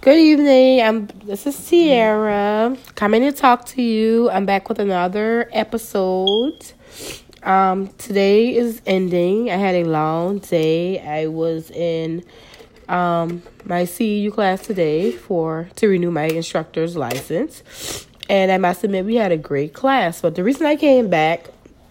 Good evening. This is Sierra coming to talk to you. I'm back with another episode. Today is ending. I had a long day. I was in my CEU class today to renew my instructor's license. And I must admit we had a great class. But the reason I came back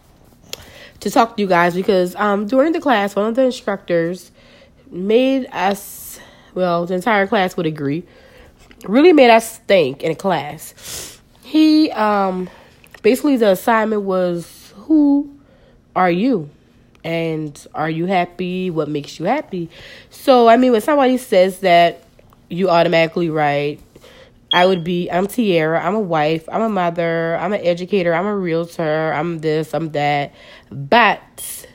to talk to you guys because during the class, one of the instructors made us, the entire class would agree, really made us think in class. He, basically the assignment was, who are you? And are you happy? What makes you happy? So, when somebody says that, you automatically write, I'm Tierra, I'm a wife, I'm a mother, I'm an educator, I'm a realtor, I'm this, I'm that. But,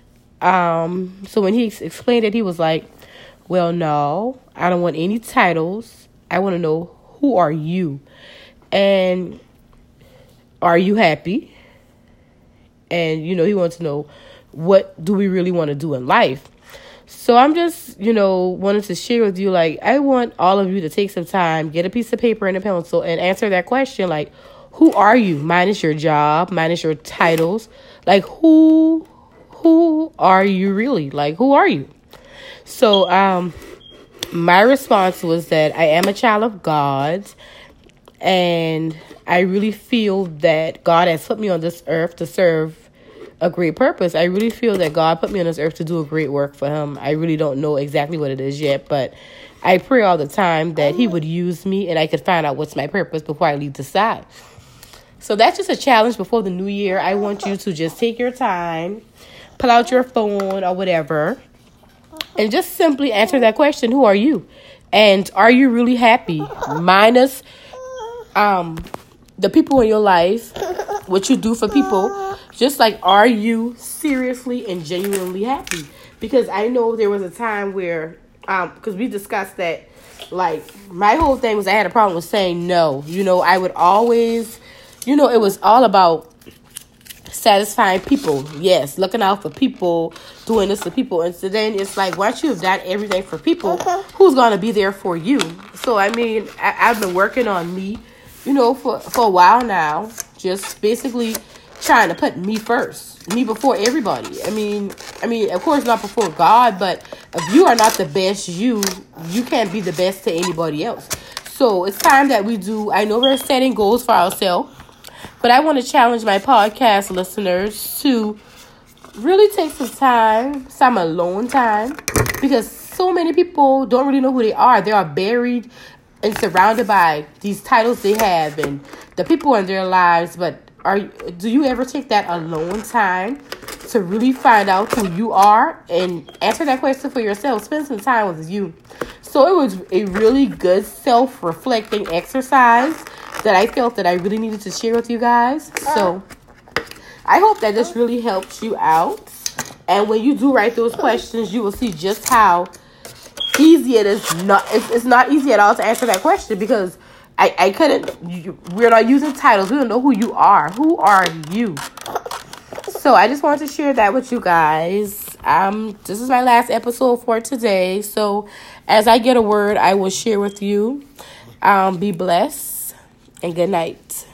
so when he explained it, he was like, well, no, I don't want any titles. I want to know, who are you? And are you happy? And, he wants to know, what do we really want to do in life? So I'm just, wanted to share with you, I want all of you to take some time, get a piece of paper and a pencil and answer that question, who are you? Minus your job, minus your titles. Who are you really? Who are you? So, my response was that I am a child of God, and I really feel that God has put me on this earth to serve a great purpose. I really feel that God put me on this earth to do a great work for him. I really don't know exactly what it is yet, but I pray all the time that he would use me and I could find out what's my purpose before I leave the side. So that's just a challenge before the new year. I want you to just take your time, pull out your phone or whatever, and just simply answer that question, who are you? And are you really happy? Minus the people in your life, what you do for people. Just are you seriously and genuinely happy? Because I know there was a time where, because we discussed that, my whole thing was I had a problem with saying no. I would always, it was all about satisfying people. Yes, looking out for people, doing this for people. And so then it's once you have done everything for people, who's going to be there for you? So, I've been working on me, for a while now, just basically trying to put me first, me before everybody. Of course not before God, but if you are not the best you can't be the best to anybody else. So it's time that we do. I know we're setting goals for ourselves, but I want to challenge my podcast listeners to really take some alone time, because so many people don't really know who they are. They are buried and surrounded by these titles they have and the people in their lives, but do you ever take that alone time to really find out who you are and answer that question for yourself? Spend some time with you. So it was a really good self-reflecting exercise that I felt that I really needed to share with you guys. So I hope that this really helps you out. And when you do write those questions, you will see just how easy it is. It's not easy at all to answer that question, because I couldn't, we're not using titles. We don't know who you are. Who are you? So I just wanted to share that with you guys. This is my last episode for today. So as I get a word, I will share with you. Be blessed and good night.